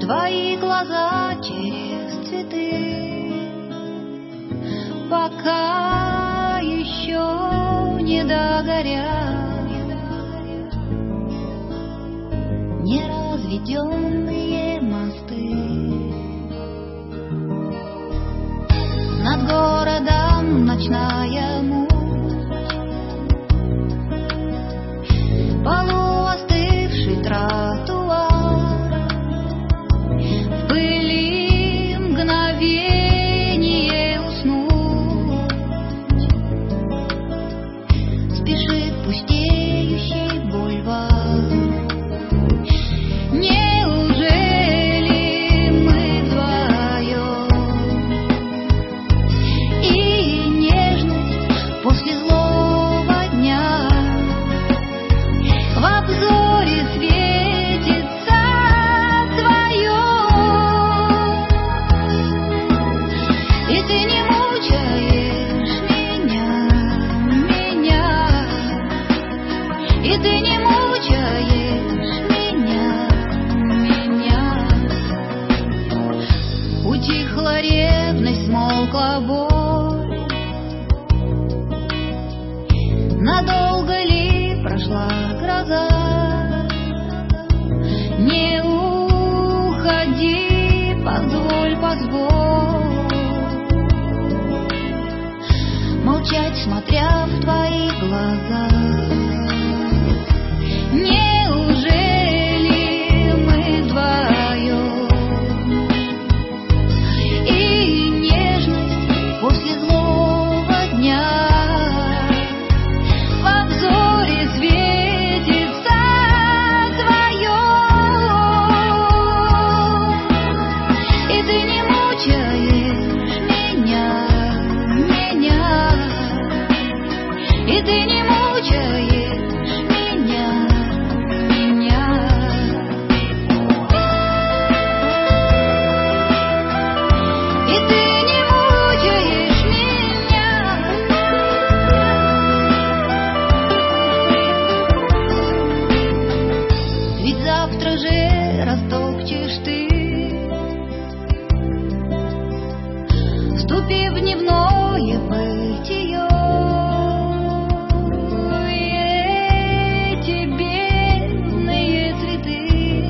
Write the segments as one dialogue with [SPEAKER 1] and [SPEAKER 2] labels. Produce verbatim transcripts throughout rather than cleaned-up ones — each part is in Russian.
[SPEAKER 1] твои глаза через цветы, пока еще не догорят неразведенные мосты. Над городом ночная муть, полуостывший тротуар, в пыли мгновение уснуть, спешит пустеющий бульвар. Неужели мы вдвоем, и нежность после злого дня в обзоре светится твоем, и ты не мучаешь меня, меня, и ты не мучаешь меня, меня. Утихла ревность, смолкла боль, надолго ли прошла гроза? Не уходи, позволь, позволь молчать, смотря в твои глаза. Неужели мы вдвоем, и нежность после злого дня в обзоре светится твоем, и ты не мучаешь меня, меня, и ты не мучаешь меня, меня. И ты не мучаешь меня. Ведь завтра же растопчешь ты, вступив в дневное бытие, и эти бедные цветы,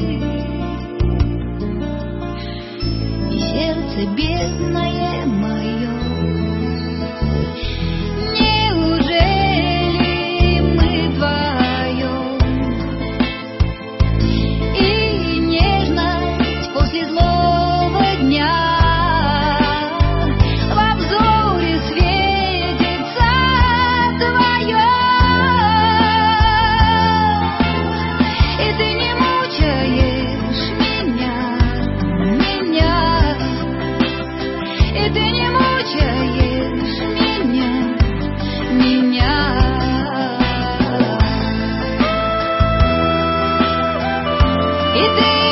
[SPEAKER 1] и сердце бедное мое. Неужели мы вдвоем, и нежность после злого дня в обзоре светится твоем, и ты не мучаешь меня, меня, и ты не мучаешь меня, меня. И ты